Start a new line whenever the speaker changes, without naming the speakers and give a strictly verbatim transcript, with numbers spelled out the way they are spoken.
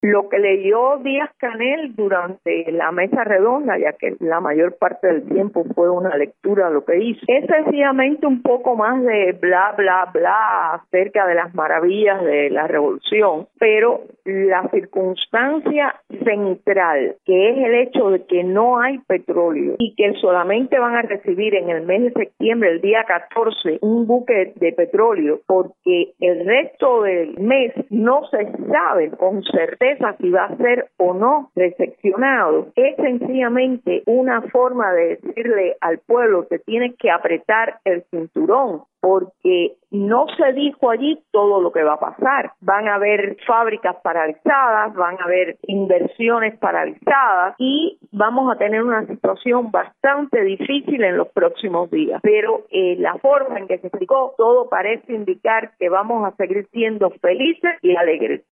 Lo que leyó Díaz-Canel durante la mesa redonda, ya que la mayor parte del tiempo fue una lectura de lo que hizo, es sencillamente un poco más de bla, bla, bla acerca de las maravillas de la revolución, pero la circunstancia central, que es el hecho de que no hay petróleo y que solamente van a recibir en el mes de septiembre, el día catorce, un buque de petróleo, porque el resto del mes no se sabe con certeza si va a ser o no recepcionado, es sencillamente una forma de decirle al pueblo que tiene que apretar el cinturón, porque no se dijo allí todo lo que va a pasar. Van a haber fábricas paralizadas, van a haber inversiones paralizadas y vamos a tener una situación bastante difícil en los próximos días. Pero eh, la forma en que se explicó, todo parece indicar que vamos a seguir siendo felices y alegres.